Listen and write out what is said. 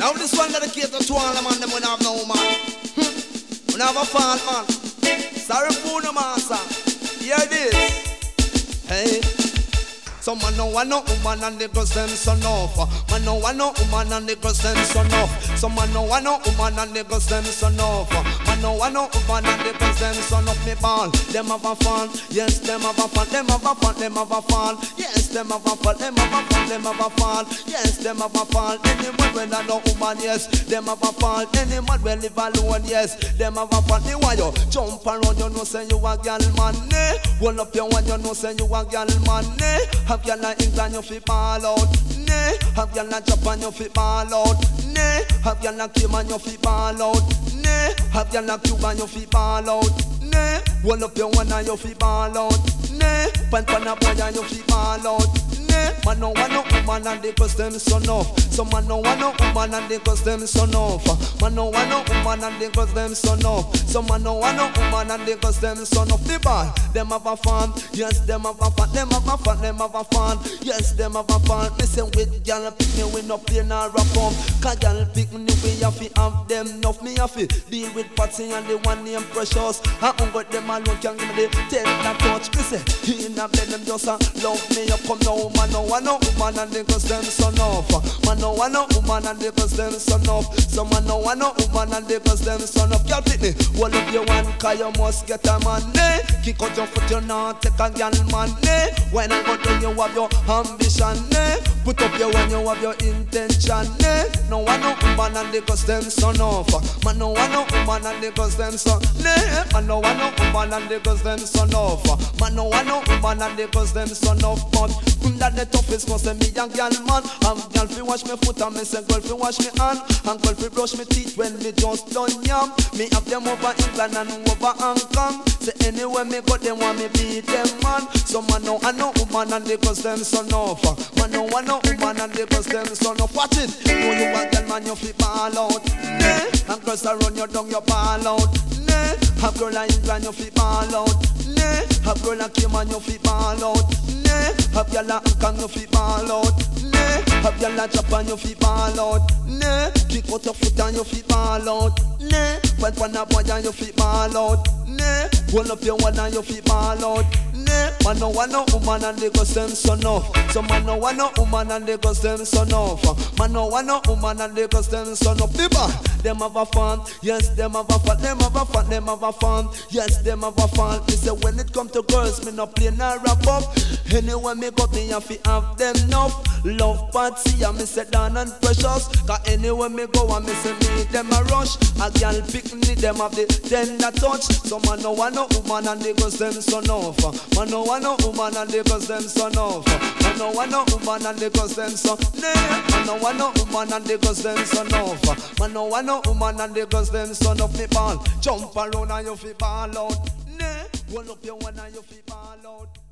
Now this one dedicated to all the man them when have no man. When have a fall man. Sorry for no master. Hear this. Hey. Some man no want no woman and they cause them son off. Man no want no woman and they cause them son off. Some man no want no woman and they cause them son off. Man no want no woman and they cause them son off. Me ball, them have a fun. Yes, them have a fun. Them have a fun. Them have a fun. Yes, them have a fun. Them have a fun. Them have a fun. Yes, them have a fun. Anyone when I no woman, yes, them have a fun. Anyone when live alone, yes, them have a fun. Me why you jump around, you know say you a girl man, eh? Hold up your one, you know say you a girl man, eh? Have y'all a England, you fi ball out, nah. Have y'all a Japan, you fi ball out, nah. Have y'all a Cayman, you fi ball out, nah. Have y'all a Cuba, you fi ball out, nah. Hold up your one and you fi ball out, nah. Pan a boy and you fi ball out, nah. Man no want no woman and they cause them son off. Some man no want no woman and they cause them son off. Man no want no woman and they cause them son off. Some man no want no woman and they cause them son off. The ball, them have a fun. Yes, them have a fun. Them have a fun. Them have a fun. Yes, them have a fun. Listen with y'all pick me we no play no rap up. Cause y'all pick me we have to have them enough. Me have to deal with Patsy and the one named Precious. I got them alone can give me the 10 that touch. Listen, he in a bed them just love me up. Come now, man no want no woman and they cause them son off. Man no want no woman and they cause them son off. Some man no want no woman and they cause them son off. Y'all pick me, one of you one cause you must get a man, eh? Kick out your foot, you not take a girl man, eh? When I go down you have your ambition, eh? Put up your one, you have your intention, eh? No want no woman and they cause them son off. Man no want no woman and they cause them son, eh? Man no want no woman and they cause them son off. Man no want no woman and they cause them son off. But that the toughest must say me young girl man. Girl fi wash me foot and me say girl fi wash me hand. And girl fi brush me teeth when me just done yam. Me have them over England and over Hong Kong. Say anywhere me go them want me beat them man. So man no want no woman and they cause them son off. Man no want no woman and they cause them son off. Watch it. Know you a girl man you fi ball out, nah. And girls around you down you ball out, nah. Have girl in England you fi ball out, nah. Have girl in Cayman you fi ball out, nah. Have y'all a Hong Kong you fi ball out, nah. Have y'all a Japan you fi ball out, nah. Kick out your foot and you fi ball out, nah. When a boy and you fi ball out, nah. Hold up your one and you fi ball out, nah. Man no want no woman and they cause them son off. Some man no want no woman and they cause them son off. Man no want no woman and they cause them son off. Them have a fun, yes, them have a fun. Them have a fun, them have a fun, yes, them have a fun. Me say when it come to girls, me no play no rap up. Anywhere me go, me have to have them enough. Love Patsy and me say down and Precious. Cause anywhere me go and me say me them a rush. A girl pick me, them have the tender touch. Some man no want no woman and they cause them son off. Man no want no woman and they cause them son off. Man no want no woman and they cause them son. Nah. Man no want no woman and they cause them son off. Man no want no woman and they cause them son off. Me ball, jump around and you fi ball out. Nah. Hold up your one and you fi ball out.